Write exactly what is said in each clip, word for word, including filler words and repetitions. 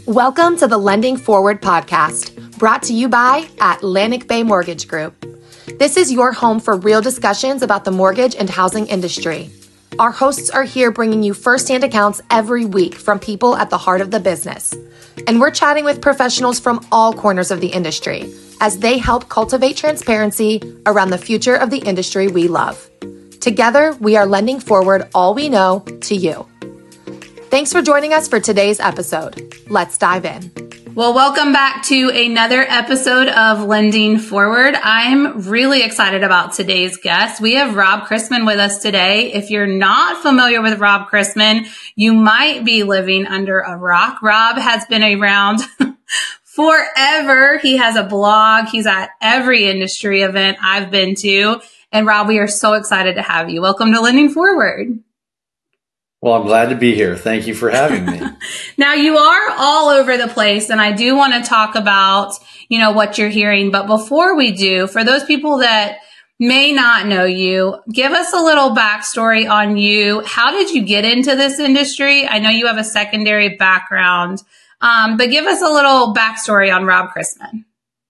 Welcome to the Lending Forward podcast, brought to you by Atlantic Bay Mortgage Group. This is your home for real discussions about the mortgage and housing industry. Our hosts are here bringing you firsthand accounts every week from people at the heart of the business. And we're chatting with professionals from all corners of the industry as they help cultivate transparency around the future of the industry we love. Together, we are lending forward all we know to you. Thanks for joining us for today's episode. Let's dive in. Well, welcome back to another episode of Lending Forward. I'm really excited about today's guest. We have Rob Chrisman with us today. If you're not familiar with Rob Chrisman, you might be living under a rock. Rob has been around forever. He has a blog. He's at every industry event I've been to. And Rob, we are so excited to have you. Welcome to Lending Forward. Well, I'm glad to be here. Thank you for having me. Now, you are all over the place, and I do want to talk about, you know, what you're hearing. But before we do, for those people that may not know you, give us a little backstory on you. How did you get into this industry? I know you have a secondary background, um, but give us a little backstory on Rob Chrisman.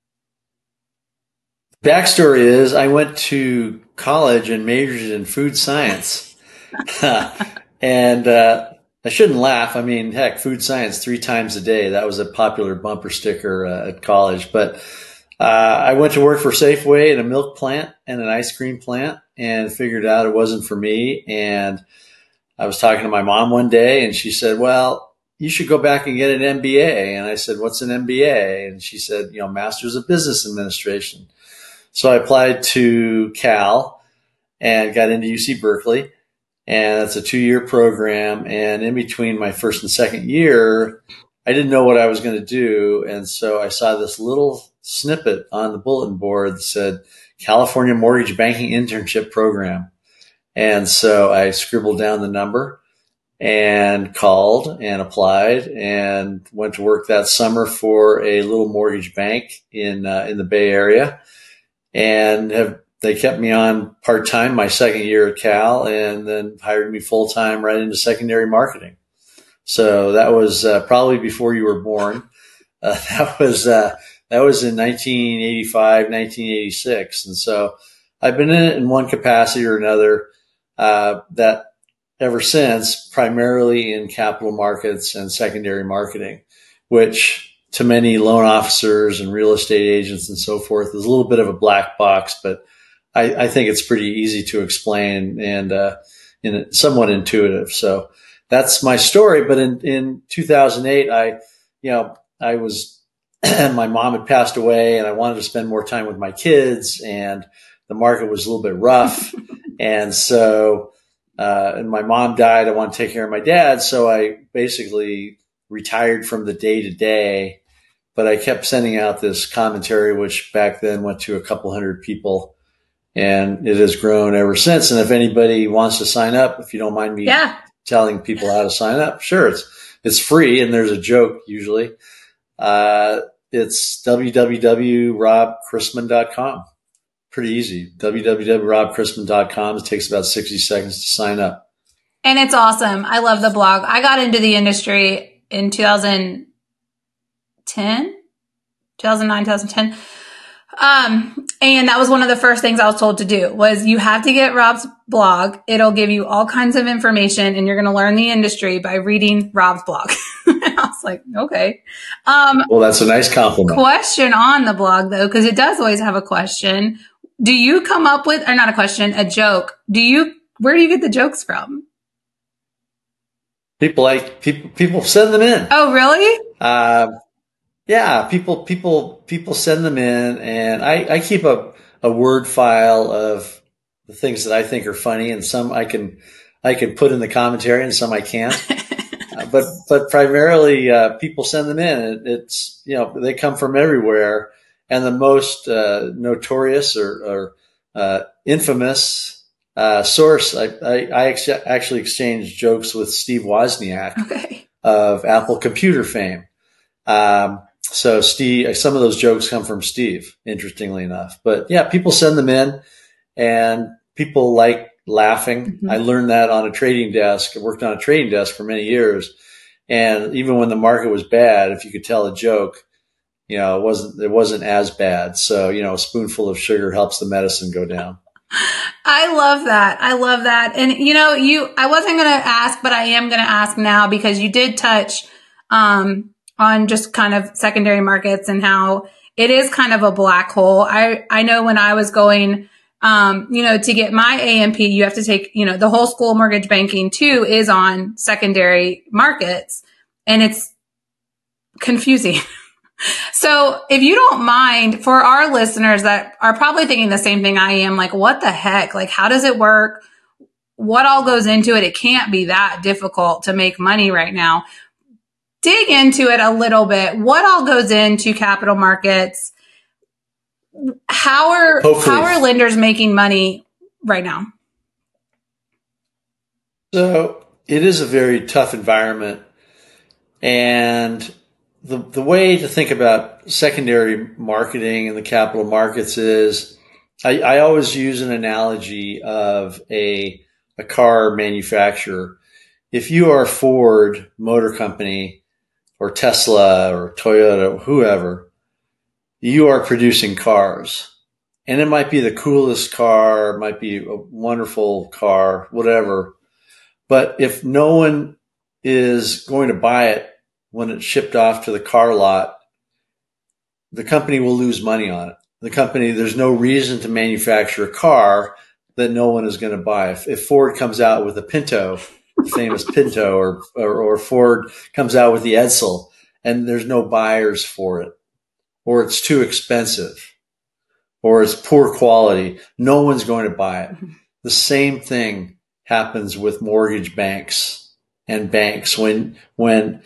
Backstory is I went to college and majored in food science. And uh, I shouldn't laugh. I mean, heck, food science three times a day. That was a popular bumper sticker uh, at college. But uh, I went to work for Safeway in a milk plant and an ice cream plant and figured out it wasn't for me. And I was talking to my mom one day and she said, well, you should go back and get an M B A. And I said, what's an M B A? And she said, you know, Master's of Business Administration. So I applied to Cal and got into U C Berkeley. And it's a two-year program. And in between my first and second year, I didn't know what I was going to do. And so I saw this little snippet on the bulletin board that said California Mortgage Banking Internship Program. And so I scribbled down the number and called and applied and went to work that summer for a little mortgage bank in uh, in the Bay Area, and have They kept me on part-time my second year at Cal and then hired me full-time right into secondary marketing. So that was uh, probably before you were born. Uh, that was uh, that was in nineteen eighty-five, nineteen eighty-six. And so I've been in it in one capacity or another uh, that ever since, primarily in capital markets and secondary marketing, which to many loan officers and real estate agents and so forth is a little bit of a black box, but I, I think it's pretty easy to explain and uh, in, somewhat intuitive. So that's my story. But in, in two thousand eight, I, you know, I was, my mom had passed away and I wanted to spend more time with my kids, and the market was a little bit rough. And so, uh, and my mom died. I want to take care of my dad. So I basically retired from the day to day, but I kept sending out this commentary, which back then went to a couple hundred people. And it has grown ever since. And if anybody wants to sign up, if you don't mind me yeah. telling people how to sign up, sure, it's it's free, and there's a joke usually. Uh, it's w w w dot rob chrisman dot com. Pretty easy. w w w dot rob chrisman dot com. It takes about sixty seconds to sign up. And it's awesome. I love the blog. I got into the industry in two thousand ten, two thousand nine, two thousand ten. Um, and that was one of the first things I was told to do was you have to get Rob's blog. It'll give you all kinds of information and you're going to learn the industry by reading Rob's blog. And I was like, okay. Um, well, that's a nice compliment. Question on the blog though, because it does always have a question. Do you come up with, or not a question, a joke? Do you, where do you get the jokes from? People like, people, people send them in. Oh, really? Uh, Yeah, people, people, people send them in, and I, I keep a, a word file of the things that I think are funny, and some I can, I can put in the commentary, and some I can't. uh, but, but primarily, uh, people send them in. It, it's, you know, they come from everywhere, and the most uh, notorious or, or uh, infamous uh, source, I, I, I ex- actually exchanged jokes with Steve Wozniak okay. of Apple computer fame. Um, So Steve, some of those jokes come from Steve, interestingly enough. But yeah, people send them in and people like laughing. Mm-hmm. I learned that on a trading desk. I worked on a trading desk for many years. And even when the market was bad, if you could tell a joke, you know, it wasn't, it wasn't as bad. So, you know, a spoonful of sugar helps the medicine go down. I love that. I love that. And, you know, you, I wasn't going to ask, but I am going to ask now because you did touch, um, on just kind of secondary markets and how it is kind of a black hole. I, I know when I was going, um, you know, to get my A M P, you have to take, you know, the whole school mortgage banking too is on secondary markets, and it's confusing. So if you don't mind, for our listeners that are probably thinking the same thing I am, like, what the heck? Like, how does it work? What all goes into it? It can't be that difficult to make money right now. Dig into it a little bit. What all goes into capital markets? How are, Hopefully. how are lenders making money right now? So it is a very tough environment. And the the way to think about secondary marketing in the capital markets is I, I always use an analogy of a, a car manufacturer. If you are Ford Motor Company or Tesla or Toyota, whoever, you are producing cars. And it might be the coolest car, it might be a wonderful car, whatever. But if no one is going to buy it when it's shipped off to the car lot, the company will lose money on it. The company, there's no reason to manufacture a car that no one is going to buy. If, if Ford comes out with a Pinto, the famous Pinto, or, or, or Ford comes out with the Edsel, and there's no buyers for it, or it's too expensive, or it's poor quality, no one's going to buy it. The same thing happens with mortgage banks and banks. When, when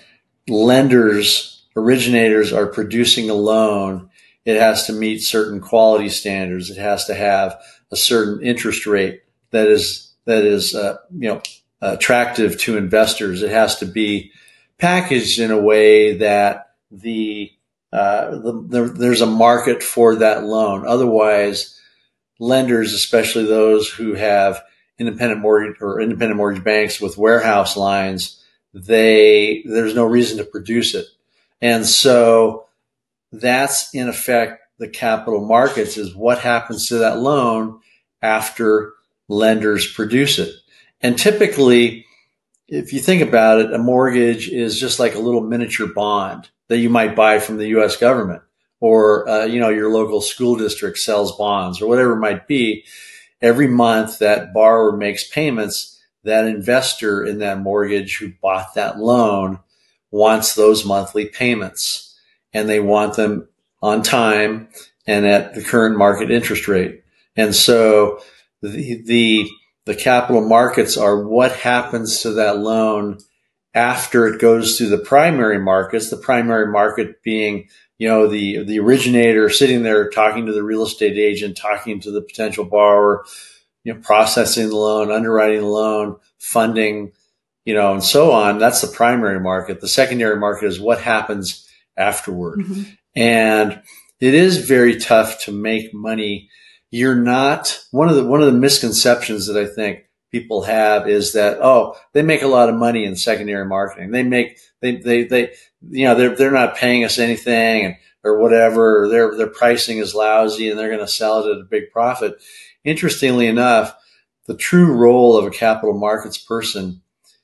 lenders, originators are producing a loan, it has to meet certain quality standards. It has to have a certain interest rate that is, that is, uh, you know, attractive to investors. It has to be packaged in a way that the, uh, the, the, there's a market for that loan. Otherwise, lenders, especially those who have independent mortgage or independent mortgage banks with warehouse lines, they, there's no reason to produce it. And so that's in effect the capital markets, is what happens to that loan after lenders produce it. And typically, if you think about it, a mortgage is just like a little miniature bond that you might buy from the U S government, or, uh, you know, your local school district sells bonds, or whatever it might be. Every month that borrower makes payments, that investor in that mortgage who bought that loan wants those monthly payments, and they want them on time and at the current market interest rate. And so the, the, the capital markets are what happens to that loan after it goes through the primary markets, the primary market being, you know, the, the originator sitting there talking to the real estate agent, talking to the potential borrower, you know, processing the loan, underwriting the loan, funding, you know, and so on. That's the primary market. The secondary market is what happens afterward. Mm-hmm. And it is very tough to make money. You're not, one of the, one of the misconceptions that I think people have is that, oh, they make a lot of money in secondary marketing. They make, they, they, they, you know, they're, they're not paying us anything, and, or whatever. Or their, their pricing is lousy and they're going to sell it at a big profit. Interestingly enough, the true role of a capital markets person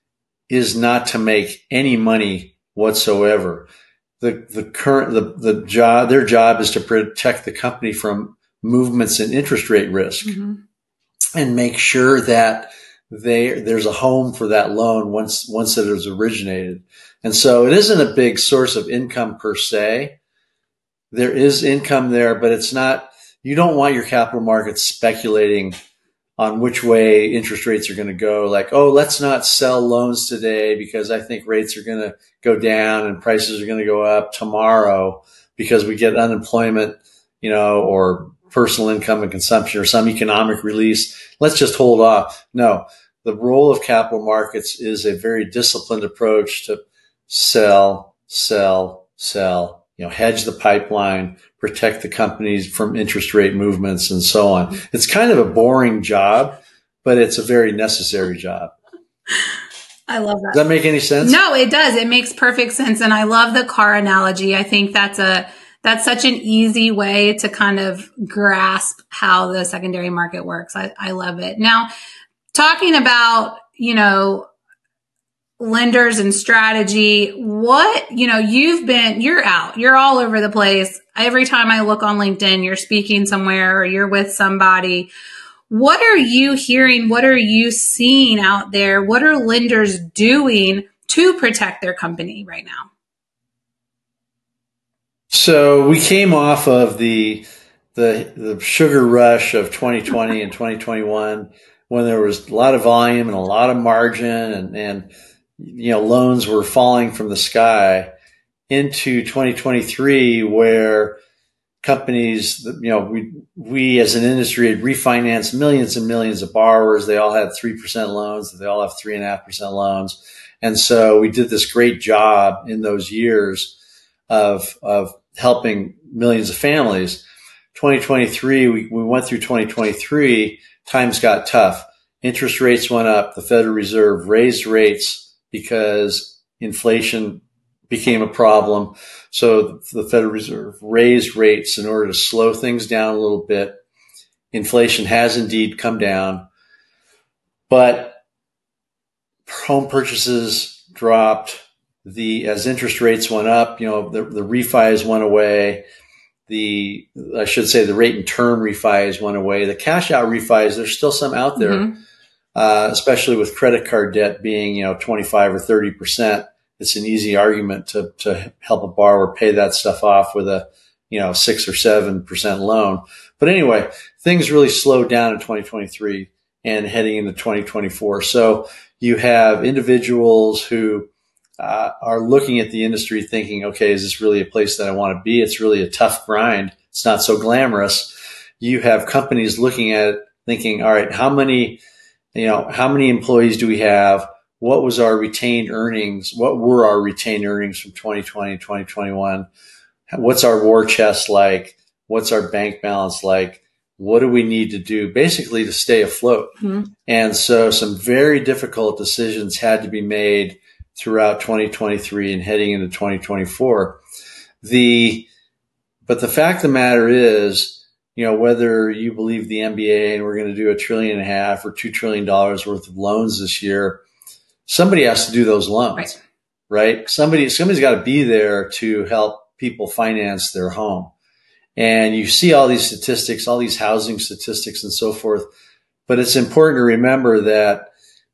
is not to make any money whatsoever. The, the current, the, the job, their job is to protect the company from movements in interest rate risk, mm-hmm. and make sure that they, there's a home for that loan once, once it is originated. And so it isn't a big source of income per se. There is income there, but it's not, you don't want your capital markets speculating on which way interest rates are going to go. Like, oh, let's not sell loans today because I think rates are going to go down and prices are going to go up tomorrow because we get unemployment, you know, or personal income and consumption or some economic release. Let's just hold off. No, the role of capital markets is a very disciplined approach to sell, sell, sell, you know, hedge the pipeline, protect the companies from interest rate movements and so on. It's kind of a boring job, but it's a very necessary job. I love that. Does that make any sense? No, it does. It makes perfect sense. And I love the car analogy. I think that's a, that's such an easy way to kind of grasp how the secondary market works. I, I love it. Now, talking about, you know, lenders and strategy, what, you know, you've been, you're out, you're all over the place. Every time I look on LinkedIn, you're speaking somewhere or you're with somebody. What are you hearing? What are you seeing out there? What are lenders doing to protect their company right now? So we came off of the the the sugar rush of twenty twenty and twenty twenty-one when there was a lot of volume and a lot of margin and, and you know, loans were falling from the sky, into twenty twenty-three where companies, you know, we, we as an industry had refinanced millions and millions of borrowers. They all had three percent loans. They all have three and a half percent loans. And so we did this great job in those years of, of helping millions of families. twenty twenty-three, we, we went through twenty twenty-three. Times got tough. Interest rates went up. The Federal Reserve raised rates because inflation became a problem. So the Federal Reserve raised rates in order to slow things down a little bit. Inflation has indeed come down, but home purchases dropped. The, as interest rates went up, you know, the, the refis went away. The, I should say the rate and term refis went away. The cash out refis, there's still some out there, mm-hmm. uh, especially with credit card debt being, you know, twenty-five or thirty percent. It's an easy argument to, to help a borrower pay that stuff off with a, you know, six or seven percent loan. But anyway, things really slowed down in twenty twenty-three and heading into twenty twenty-four. So you have individuals who uh, are looking at the industry thinking, okay, is this really a place that I want to be? It's really a tough grind. It's not so glamorous. You have companies looking at it thinking, all right, how many, you know, how many employees do we have? What was our retained earnings? What were our retained earnings from twenty twenty, twenty twenty-one? What's our war chest like? What's our bank balance like? What do we need to do basically to stay afloat? Mm-hmm. And so some very difficult decisions had to be made throughout twenty twenty-three and heading into twenty twenty-four. The, but the fact of the matter is, you know, whether you believe the M B A and we're going to do a trillion and a half or two trillion dollars worth of loans this year, somebody has to do those loans, right? right? Somebody, somebody's got to be there to help people finance their home. And you see all these statistics, all these housing statistics and so forth. But it's important to remember that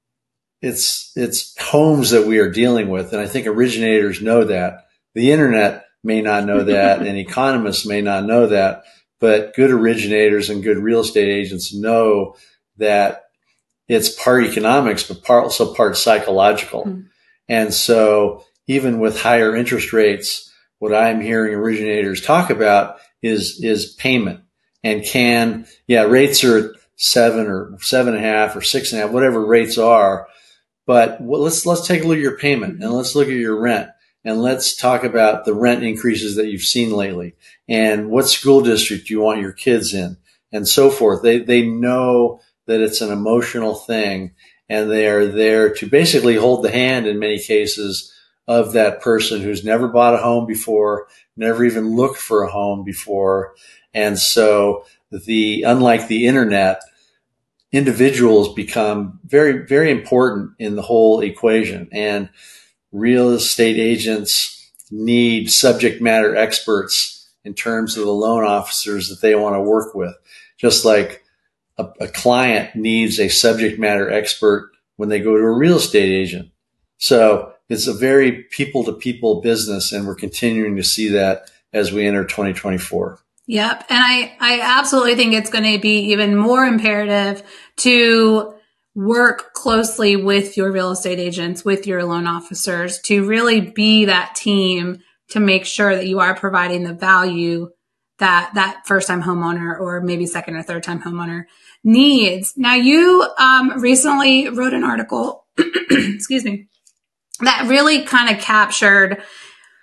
it's, it's homes that we are dealing with. And I think originators know that. The internet may not know that and economists may not know that, but good originators and good real estate agents know that it's part economics, but part, also part psychological. Mm. And so even with higher interest rates, what I'm hearing originators talk about is, is payment. And can, yeah, rates are at seven or seven and a half or six and a half, whatever rates are. But well, let's, let's take a look at your payment and let's look at your rent and let's talk about the rent increases that you've seen lately and what school district you want your kids in and so forth. They, they know that it's an emotional thing and they are there to basically hold the hand in many cases of that person who's never bought a home before, never even looked for a home before. And so the, unlike the internet, individuals become very, very important in the whole equation. And real estate agents need subject matter experts in terms of the loan officers that they want to work with, just like A, a client needs a subject matter expert when they go to a real estate agent. So it's a very people to people business. And we're continuing to see that as we enter twenty twenty-four. Yep. And I, I absolutely think it's going to be even more imperative to work closely with your real estate agents, with your loan officers, to really be that team to make sure that you are providing the value that that first time homeowner or maybe second or third time homeowner needs. Now you um, recently wrote an article, excuse me, that really kind of captured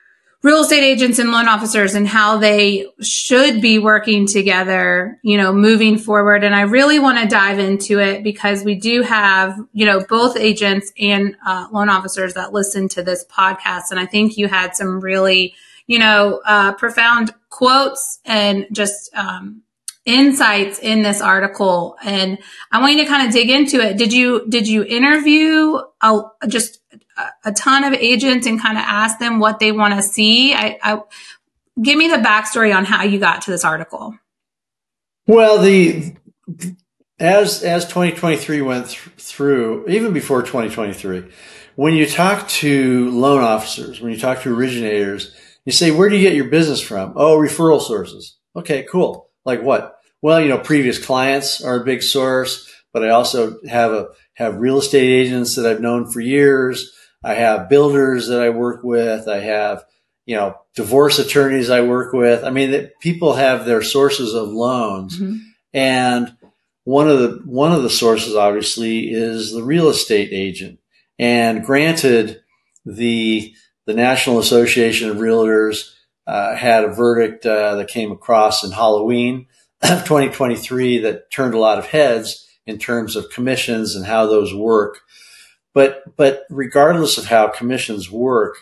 real estate agents and loan officers and how they should be working together, you know, moving forward. And I really want to dive into it because we do have, you know, both agents and uh, loan officers that listen to this podcast. And I think you had some really, you know, uh, profound quotes and just um, insights in this article. And I want you to kind of dig into it. Did you, did you interview a, just a ton of agents and kind of ask them what they want to see? I, I give me the backstory on how you got to this article. Well, the as as twenty twenty-three went th- through, even before twenty twenty-three, when you talk to loan officers, when you talk to originators, you say, "Where do you get your business from?" "Oh, referral sources." "Okay, cool. Like what?" "Well, you know, previous clients are a big source, but I also have a have real estate agents that I've known for years. I have builders that I work with. I have, you know, divorce attorneys I work with." I mean, that people have their sources of loans. Mm-hmm. And one of the, one of the sources obviously is the real estate agent. And granted, the, the National Association of Realtors, uh, had a verdict, uh, that came across in Halloween of twenty twenty-three that turned a lot of heads in terms of commissions and how those work. But, but regardless of how commissions work,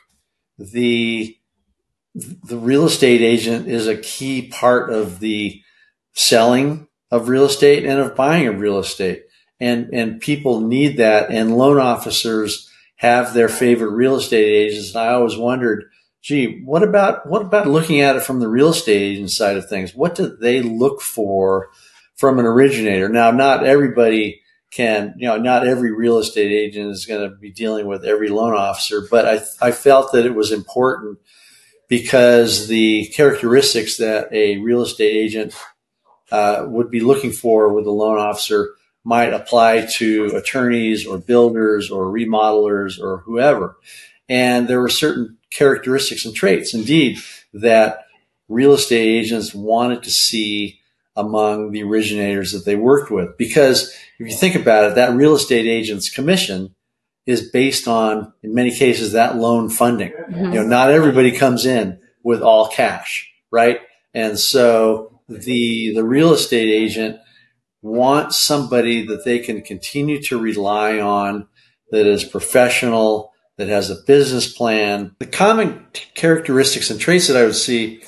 the, the real estate agent is a key part of the selling of real estate and of buying of real estate. And, and people need that. And loan officers have their favorite real estate agents. And I always wondered, gee, what about, what about looking at it from the real estate agent side of things? What do they look for from an originator? Now, not everybody can, you know, not every real estate agent is going to be dealing with every loan officer, but I, I felt that it was important because the characteristics that a real estate agent uh, would be looking for with a loan officer might apply to attorneys or builders or remodelers or whoever. And there were certain characteristics and traits, indeed, that real estate agents wanted to see among the originators that they worked with. Because if you think about it, that real estate agent's commission is based on, in many cases, that loan funding. Mm-hmm. You know, not everybody comes in with all cash, right? And so the, the real estate agent wants somebody that they can continue to rely on, that is professional, that has a business plan. The common characteristics and traits that I would see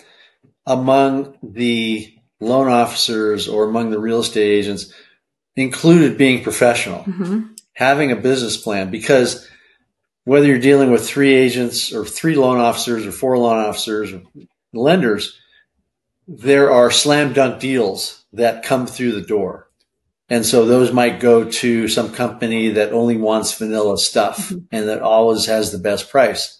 among the loan officers or among the real estate agents included being professional, mm-hmm. having a business plan, because whether you're dealing with three agents or three loan officers or four loan officers or lenders, there are slam dunk deals that come through the door. And so those might go to some company that only wants vanilla stuff mm-hmm. and that always has the best price,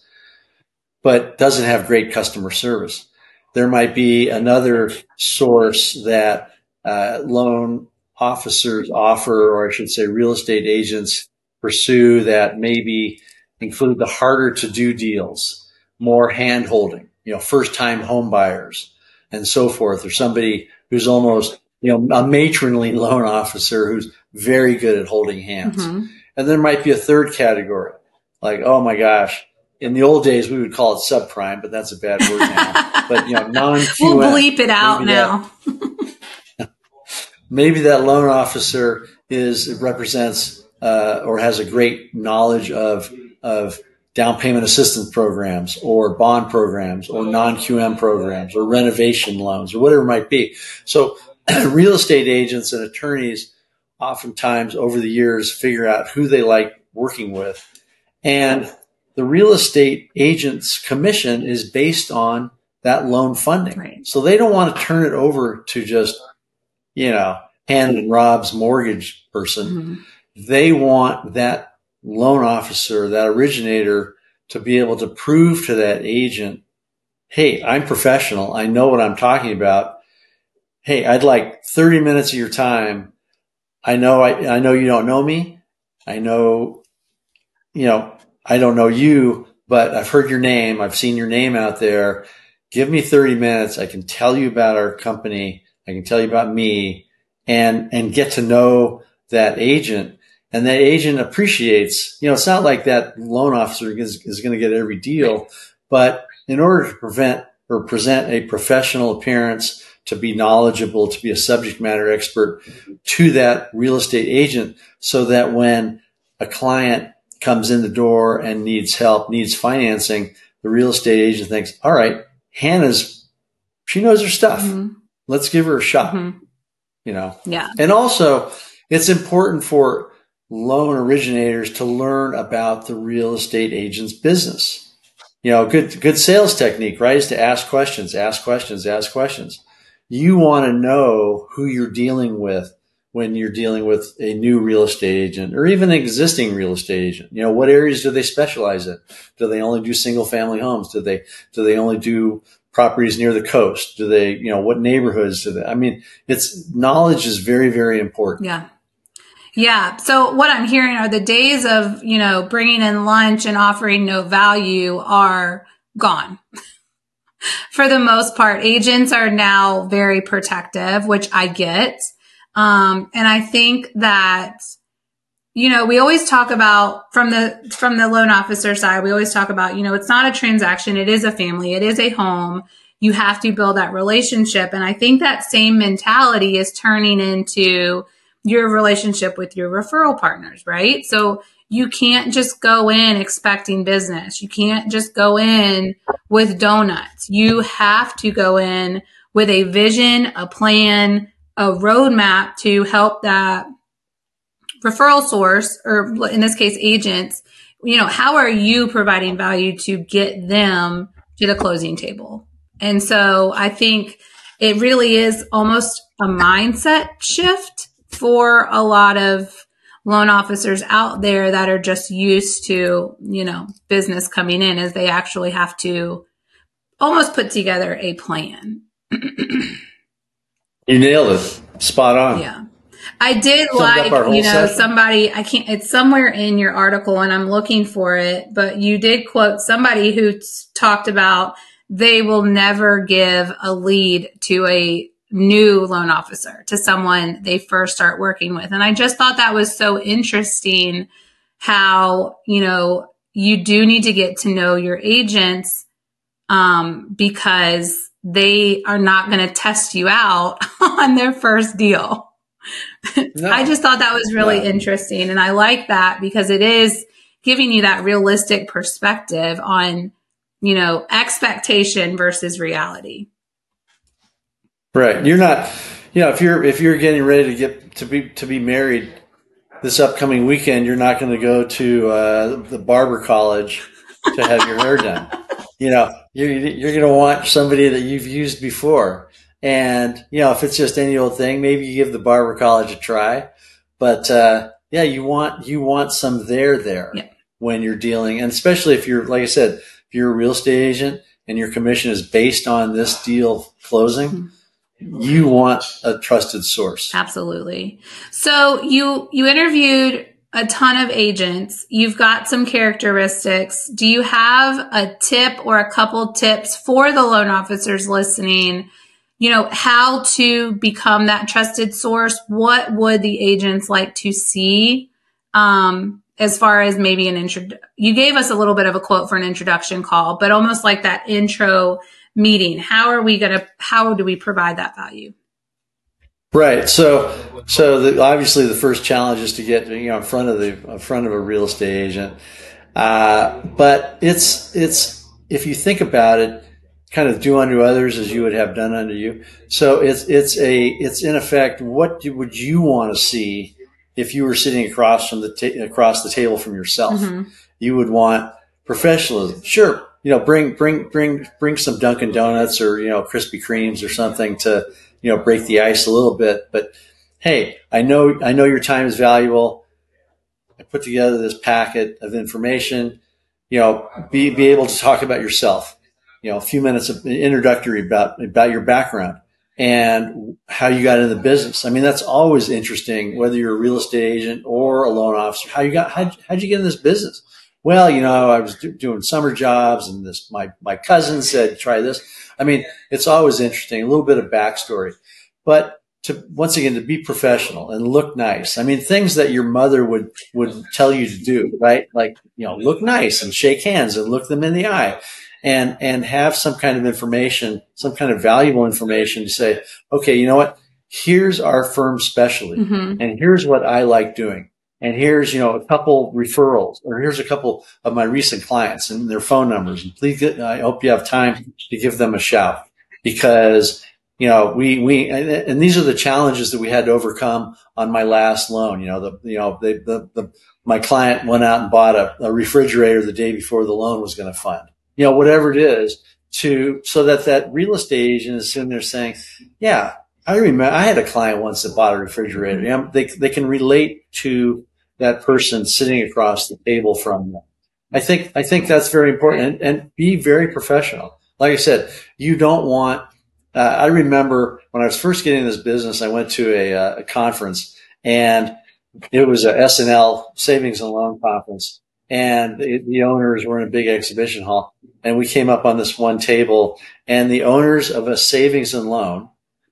but doesn't have great customer service. There might be another source that uh, loan officers offer, or I should say real estate agents pursue, that maybe include the harder to do deals, more hand holding, you know, first time home buyers and so forth, or somebody who's almost, you know, a matronly loan officer who's very good at holding hands. Mm-hmm. And there might be a third category, like, oh my gosh, in the old days we would call it subprime, but that's a bad word now. But, you know, non-Q M. We'll bleep it out now. That, maybe that loan officer is represents uh, or has a great knowledge of of down payment assistance programs or bond programs or non-Q M programs or renovation loans or whatever it might be. So real estate agents and attorneys oftentimes over the years figure out who they like working with. And the real estate agent's commission is based on that loan funding. Right. So they don't want to turn it over to just, you know, Hand and Rob's mortgage person. Mm-hmm. They want that loan officer, that originator, to be able to prove to that agent, hey, I'm professional. I know what I'm talking about. Hey, I'd like thirty minutes of your time. I know, I, I know you don't know me. I know, you know, I don't know you, but I've heard your name. I've seen your name out there. Give me thirty minutes. I can tell you about our company. I can tell you about me and, and get to know that agent. And that agent appreciates, you know, it's not like that loan officer is, is going to get every deal, but in order to prevent or present a professional appearance, to be knowledgeable, to be a subject matter expert to that real estate agent, so that when a client comes in the door and needs help, needs financing, the real estate agent thinks, all right, Hannah's, she knows her stuff. Mm-hmm. Let's give her a shot. Mm-hmm. You know? Yeah. And also, it's important for loan originators to learn about the real estate agent's business. You know, good, good sales technique, right, is to ask questions, ask questions, ask questions. You want to know who you're dealing with when you're dealing with a new real estate agent or even an existing real estate agent. You know, what areas do they specialize in? Do they only do single family homes? Do they, do they only do properties near the coast? Do they, you know, what neighborhoods do they, I mean, it's knowledge is very, very important. Yeah. Yeah. So what I'm hearing are the days of, you know, bringing in lunch and offering no value are gone. For the most part, agents are now very protective, which I get. Um, and I think that, you know, we always talk about from the, from the loan officer side, we always talk about, you know, it's not a transaction. It is a family. It is a home. You have to build that relationship. And I think that same mentality is turning into your relationship with your referral partners, right? So you can't just go in expecting business. You can't just go in with donuts. You have to go in with a vision, a plan, a roadmap to help that referral source, or in this case, agents. You know, how are you providing value to get them to the closing table? And so I think it really is almost a mindset shift for a lot of loan officers out there that are just used to, you know, business coming in, as they actually have to almost put together a plan. You nailed it. Spot on. Yeah. I did Summed like, you know, session. somebody, I can't, it's somewhere in your article and I'm looking for it, but you did quote somebody who t- talked about they will never give a lead to a new loan officer, to someone they first start working with. And I just thought that was so interesting how, you know, you do need to get to know your agents, um, because they are not going to test you out on their first deal. No. I just thought that was really no. interesting. And I like that because it is giving you that realistic perspective on, you know, expectation versus reality. Right. You're not, you know, if you're, if you're getting ready to get to be, to be married this upcoming weekend, you're not going to go to uh, the barber college to have your hair done. You know, you're, you're going to want somebody that you've used before. And, you know, if it's just any old thing, maybe you give the barber college a try, but, uh, yeah, you want, you want some there there yeah. when you're dealing. And especially if you're, like I said, if you're a real estate agent and your commission is based on this deal closing, mm-hmm. you want a trusted source. Absolutely. So you, you interviewed a ton of agents. You've got some characteristics. Do you have a tip or a couple tips for the loan officers listening? You know, how to become that trusted source? What would the agents like to see? Um, as far as maybe an intro, you gave us a little bit of a quote for an introduction call, but almost like that intro meeting. How are we going to, how do we provide that value? Right. So, so the, obviously the first challenge is to get, you know, in front of the, in front of a real estate agent. Uh, but it's, it's, if you think about it, kind of do unto others as you would have done unto you. So it's, it's a, it's in effect, what do, would you want to see if you were sitting across from the, ta- across the table from yourself? Mm-hmm. You would want professionalism. Sure. You know, bring, bring, bring, bring some Dunkin' Donuts or, you know, Krispy Kremes or something to, you know, break the ice a little bit. But hey, I know, I know your time is valuable. I put together this packet of information, you know, be, be able to talk about yourself, you know, a few minutes of introductory about, about your background and how you got into the business. I mean, that's always interesting, whether you're a real estate agent or a loan officer, how you got, how'd, how'd you get in this business? Well, you know, I was do, doing summer jobs and this, my, my cousin said, try this. I mean, it's always interesting, a little bit of backstory, but to, once again, to be professional and look nice. I mean, things that your mother would, would tell you to do, right? Like, you know, look nice and shake hands and look them in the eye. and, and have some kind of information, some kind of valuable information to say, okay, you know what? Here's our firm specialty, mm-hmm. and here's what I like doing. And here's, you know, a couple referrals, or here's a couple of my recent clients and their phone numbers. And please get, I hope you have time to give them a shout, because, you know, we, we, and these are the challenges that we had to overcome on my last loan. You know, the, you know, they, the, the, my client went out and bought a, a refrigerator the day before the loan was going to fund, you know, whatever it is, to, so that that real estate agent is sitting there saying, yeah, I remember I had a client once that bought a refrigerator. You know, they, they can relate to that person sitting across the table from them. I think, I think that's very important, and, and be very professional. Like I said, you don't want, uh, I remember when I was first getting in this business, I went to a, uh, a conference, and it was a S and L savings and loan conference, and the, the owners were in a big exhibition hall, and we came up on this one table, and the owners of a savings and loan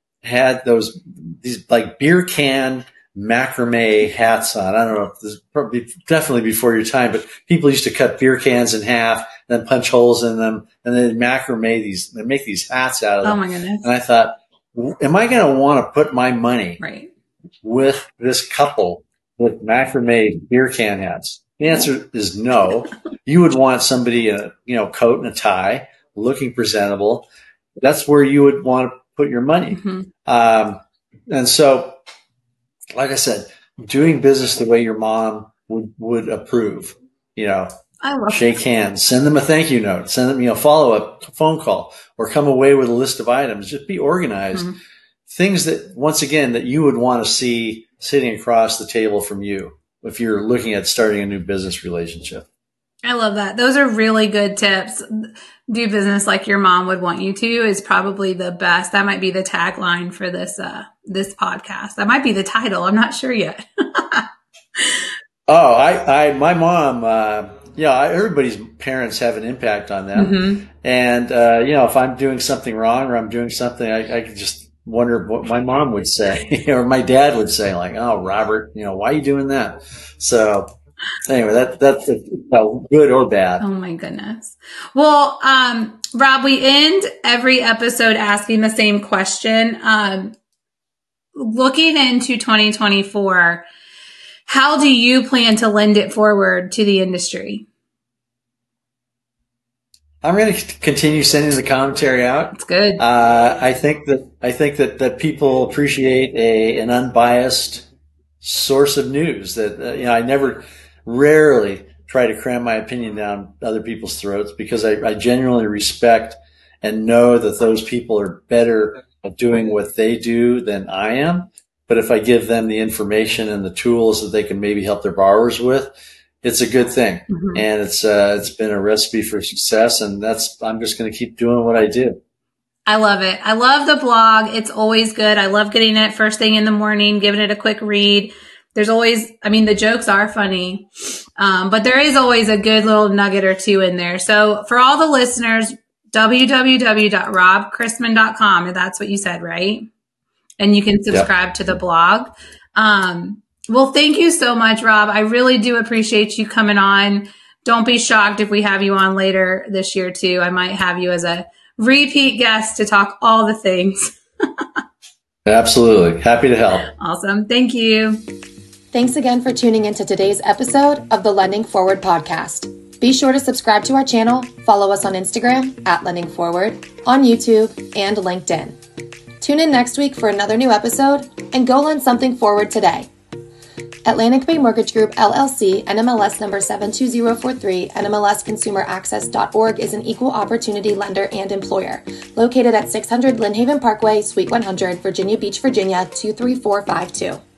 had those, these like beer can macrame hats on. I don't know if this is probably definitely before your time, but people used to cut beer cans in half, then punch holes in them, and then macrame these, they make these hats out of them. Oh my goodness. And I thought, am I going to want to put my money right. with this couple with macrame beer can hats? The answer is no. You would want somebody in a, you know, coat and a tie, looking presentable. That's where you would want to put your money. Mm-hmm. Um, and so, like I said, doing business the way your mom would, would approve, you know, I love shake that. hands, send them a thank you note, send them, you know, follow up phone call, or come away with a list of items. Just be organized. Mm-hmm. Things that, once again, that you would want to see sitting across the table from you if you're looking at starting a new business relationship. I love that. Those are really good tips. Do business like your mom would want you to is probably the best. That might be the tagline for this, uh, this podcast. That might be the title. I'm not sure yet. oh, I, I, my mom, uh, you know, everybody's parents have an impact on them. Mm-hmm. And, uh, you know, if I'm doing something wrong or I'm doing something, I, I could just wonder what my mom would say or my dad would say, like, oh, Robert, you know, why are you doing that? So, anyway, that, that's a, well, good or bad. Oh my goodness. Well, um, Rob, we end every episode asking the same question. Um, looking into twenty twenty-four, how do you plan to lend it forward to the industry? I'm going to continue sending the commentary out. It's good. Uh, I think that, I think that, that people appreciate a, an unbiased source of news that, uh, you know, I never, rarely try to cram my opinion down other people's throats, because I, I genuinely respect and know that those people are better at doing what they do than I am. But if I give them the information and the tools that they can maybe help their borrowers with, it's a good thing. Mm-hmm. And it's, uh, it's been a recipe for success. And that's, I'm just going to keep doing what I do. I love it. I love the blog. It's always good. I love getting it first thing in the morning, giving it a quick read. There's always, I mean, the jokes are funny, um, but there is always a good little nugget or two in there. So for all the listeners, w w w dot rob chrisman dot com, and that's what you said, right? And you can subscribe yep. to the blog. Um, well, thank you so much, Rob. I really do appreciate you coming on. Don't be shocked if we have you on later this year too. I might have you as a repeat guest to talk all the things. Absolutely. Happy to help. Awesome. Thank you. Thanks again for tuning into today's episode of the Lending Forward podcast. Be sure to subscribe to our channel, follow us on Instagram at Lending Forward, on YouTube, and LinkedIn. Tune in next week for another new episode, and go lend something forward today. Atlantic Bay Mortgage Group, L L C, N M L S number seven two zero four three, N M L S consumer access dot org is an equal opportunity lender and employer. Located at six hundred Lynn Haven Parkway, Suite one hundred, Virginia Beach, Virginia, two three four five two.